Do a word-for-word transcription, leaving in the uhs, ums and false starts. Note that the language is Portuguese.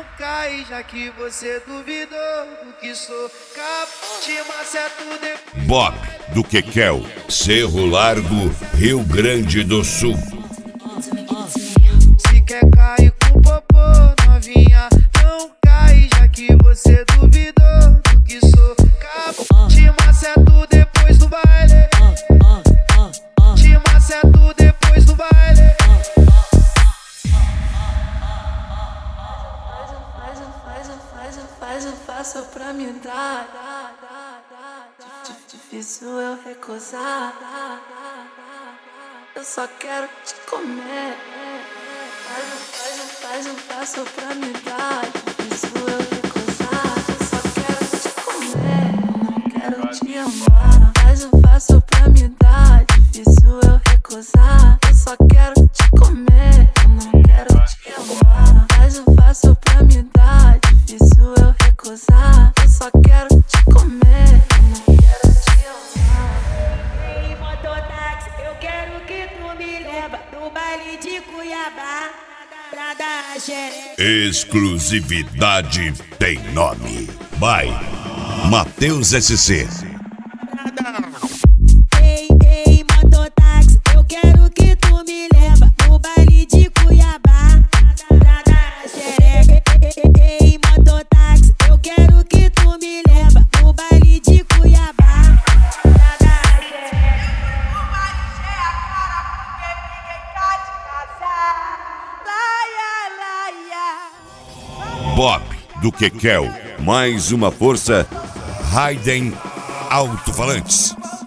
cai, já que você duvidou do que sou capaz de maceto depois. Bob do Quequel, Cerro Largo, Rio Grande do Sul. Se quer cair com popô, novinha, não cai, já que você duvidou do que sou capaz de maceto depois do baile. De maceto depois do baile. Faz, faz, faz, faz, faço pra me dar. Difícil eu recusar. Eu só quero te comer. Faz, faz, faz, faço pra me dar. Difícil eu recusar. Eu só quero te comer. Não quero te amar. Faz, faço pra me dar. Difícil eu recusar. Eu só quero te comer. Não quero te amar. Faz, faço pra me dar. Difícil eu recusar. Eu só quero te comer. Não quero te amar. Ei, mototáxi, eu quero que tu me leva no baile de Cuiabá pra dar a xereca. Exclusividade tem nome. By Matheus S C. Ei, ei, mototáxi, eu quero que tu me leva no baile de Cuiabá pra dar a xereca. Ei, ei, mototáxi, eu quero que tu me leva no baile de Cuiabá pra dar a xereca. No baile cheia a cara porque ninguém quer te casar. Laia, laia. Bob do Quequel, mais uma força. Raiden Alto-Falantes.